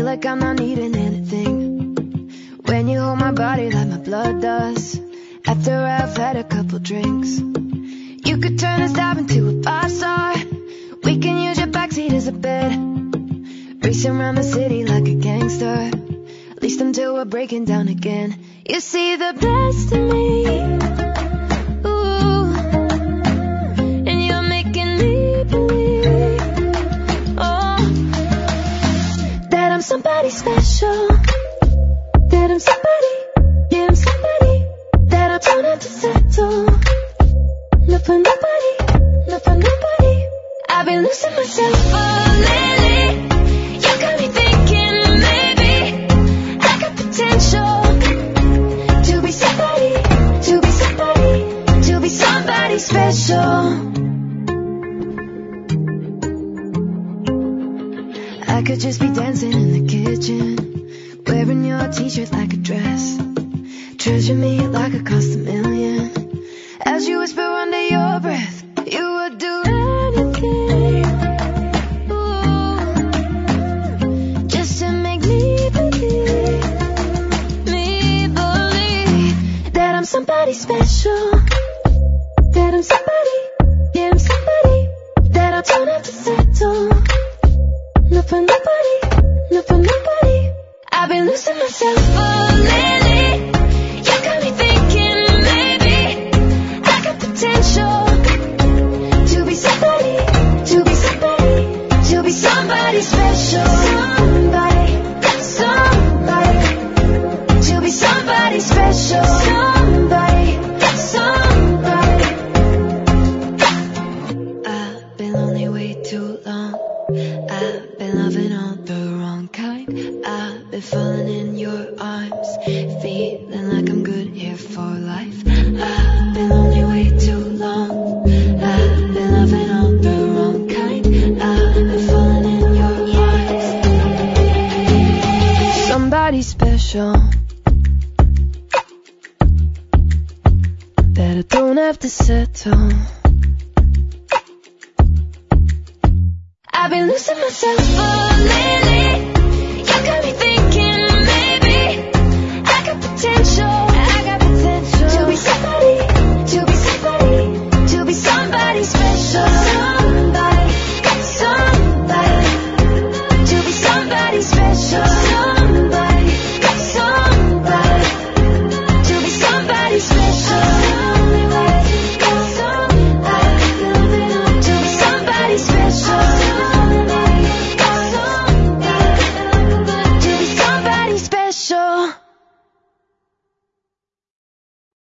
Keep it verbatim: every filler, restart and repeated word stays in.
like I'm not needing anything when you hold my body like my blood does. After I've had a couple drinks, you could turn this dive into a pop star. We can use your backseat as a bed, racing around the city like a gangster, at least until we're breaking down again. You see the best in me, ooh, and you're making me believe, oh, that I'm somebody special, that I'm somebody, yeah, I'm somebody, that I don't have to settle, not for nobody, not for nobody. I've been losing myself, oh, lately. You got me thinking maybe I got potential to be somebody, to be somebody, to be somebody special. I could just be dancing in the kitchen, wearing your t-shirt like a dress, treasure me like it cost a million. As you whisper under your breath, you would do anything, ooh, just to make me believe, me believe that I'm somebody special, that I'm somebody, yeah, I'm somebody, that I don't have to settle, not for nobody, not for nobody. I've been losing myself, oh, lately. You got me thinking maybe I got potential to be somebody, to be somebody, to be somebody special. Somebody, somebody, to be somebody special. Somebody, somebody. I've been lonely way too long. I've been loving all the wrong kind. I've been falling in your arms, feeling like I'm good here for life. I've been lonely way too long. I've been loving all the wrong kind. I've been falling in your arms. Somebody special that I don't have to settle. I've been losing myself, oh, lately.